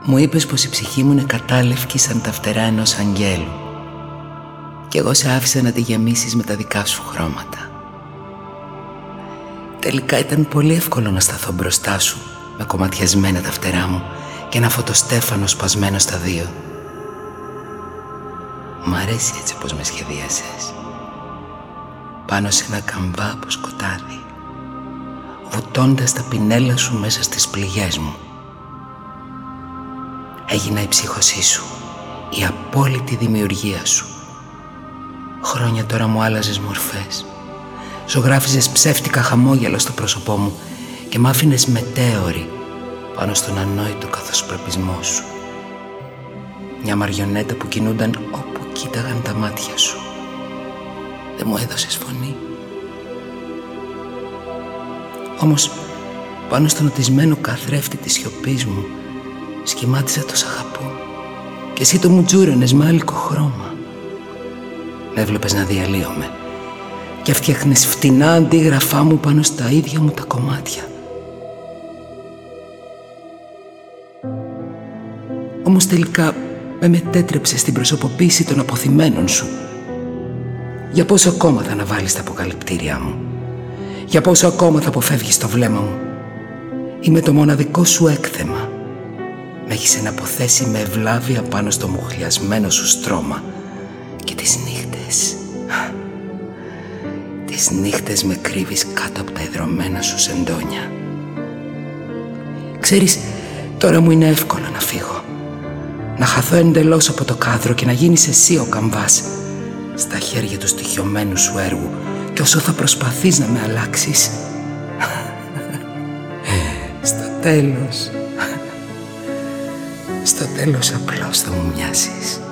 Μου είπες πως η ψυχή μου είναι κατάλευκη σαν τα φτερά ενός αγγέλου κι εγώ σε άφησα να τη γεμίσεις με τα δικά σου χρώματα. Τελικά ήταν πολύ εύκολο να σταθώ μπροστά σου με κομματιασμένα τα φτερά μου και ένα φωτοστέφανο σπασμένο στα δύο. Μ' αρέσει έτσι πως με σχεδίασες, πάνω σε ένα καμβά από σκοτάδι, βουτώντας τα πινέλα σου μέσα στις πληγές μου. Έγινα η ψύχωσή σου, η απόλυτη δημιουργία σου. Χρόνια τώρα μου άλλαζες μορφές, ζωγράφιζες ψεύτικα χαμόγελα στο πρόσωπό μου και μ' άφηνες μετέωρη πάνω στον ανόητο καθοσπρεπισμό σου. Μια μαριονέτα που κινούνταν όπου κοίταγαν τα μάτια σου. Δεν μου έδωσες φωνή. Όμως πάνω στον οτισμένο καθρέφτη της σιωπής μου σχημάτιζα το σ' αγαπώ και εσύ το μου τζούρωνες με άλικο χρώμα. Με έβλεπες να διαλύομαι και φτιάχνες φτηνά αντίγραφά μου πάνω στα ίδια μου τα κομμάτια. Όμως τελικά με μετέτρεψες στην προσωποποίηση των αποθυμένων σου. Για πόσο ακόμα θα αναβάλεις τα αποκαλυπτήριά μου? Για πόσο ακόμα θα αποφεύγεις το βλέμμα μου? Είμαι το μοναδικό σου έκθεμα. Με έχεις εναποθέσει με ευλάβεια πάνω στο μουχλιασμένο σου στρώμα. Και τις νύχτες, τις νύχτες με κρύβεις κάτω από τα ιδρωμένα σου σεντόνια. Ξέρεις, τώρα μου είναι εύκολο να φύγω, να χαθώ εντελώς από το κάδρο και να γίνεις εσύ ο καμβάς στα χέρια του στοιχειωμένου σου έργου. Και όσο θα προσπαθείς να με αλλάξεις, στο τέλος απλώς θα μου μοιάσεις.